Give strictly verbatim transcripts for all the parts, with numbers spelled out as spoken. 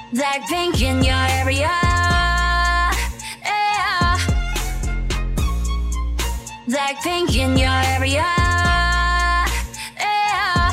Blackpink in your area. Yeah. Blackpink in your area. Yeah.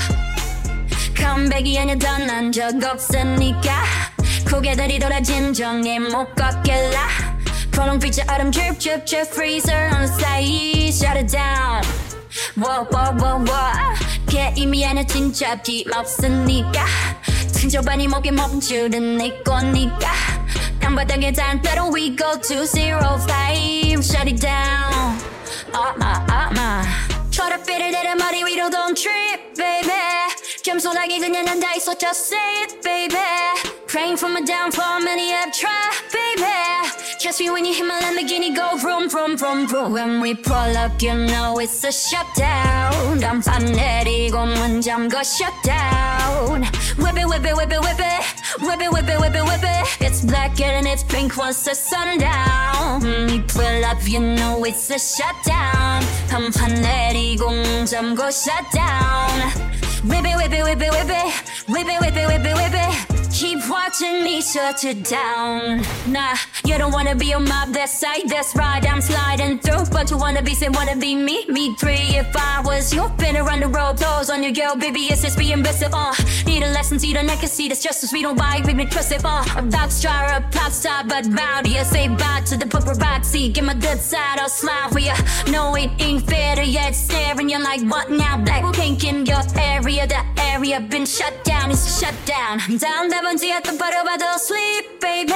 컴백이 아니던 난 적 없으니까 고개들이 돌아 진정해 못 걷길라. 분홍빛의 얼음 drip drip drip freezer on the side. Shut it down. Whoa whoa whoa whoa. 게임이 아니야 진짜 힘없으니까. 승조반이 목에 멈추는 내 거니까. 땅바닥에 단대로 we go to zero five. Shut it down. 아마 아마 초록빛을 내려 머리 위로 don't trip baby. 겸손하게 그냥 난 다 있어 just say it baby. Praying for my downfall many have tried baby. Trust me when you hear my Lamborghini go vroom vroom vroom vroom. When we pull up you know it's a shutdown. 간판 내리고 문 잠궈 shutdown. Whip it whip it whip it whip it. Whip it whip it whip it whip it. It's black and it's pink once the sun down. When we pull up you know it's a shutdown. 간판 내리고 문 잠궈 shutdown. Whip it whip it whip it whip it. Whip it whip it whip it whip it. Keep watching me shut it down. Nah, you don't wanna be on my best side. That's right, I'm sliding through. But you wanna be, say wanna be me. Me three, if I was you. Been around the road, toes on your girl, baby, it's just being impressive. Uh, need a lesson, see the neck and see this just as we don't buy, we been trusted. Uh, about to try a pop star, but bout you say bye to the paparazzi. Get my good side, I'll smile for you. No, it ain't fair to yet staring. You're like, what now? Blackpink in your area, the area been shut down, it's shut down. Down the 번지야 똑바로 봐도 sleep baby.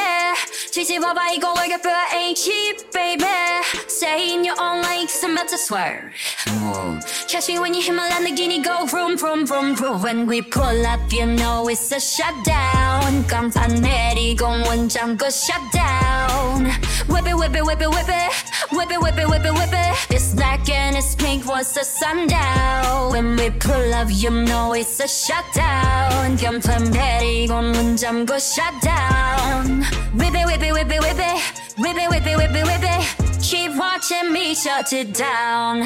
뒤집어봐 이거 월급표 ain't cheap baby. Say in your own likes I'm about to swear. Catch me when you hear my Lamborghini go vroom vroom vroom vroom. When we pull up you know it's a shutdown. 간판 내리고 문 잠궈 shutdown. Whip it whip it whip it whip it. Whip it whip it whip it whip it. It's black and it's pink once the sun down. When we pull up you know it's a shutdown. 간판 내리고 문 잠궈 shutdown. Whip it whip it whip it whip it. Whip it whip it whip it whip it. Keep watching me shut it down.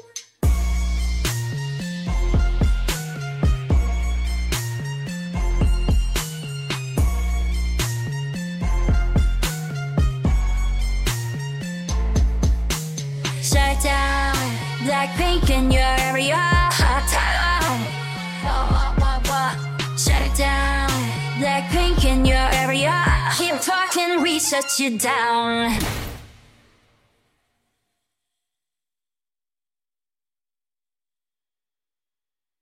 Shut down. Blackpink in your area. Shut it down. Blackpink in your area. Keep talking, we shut you down.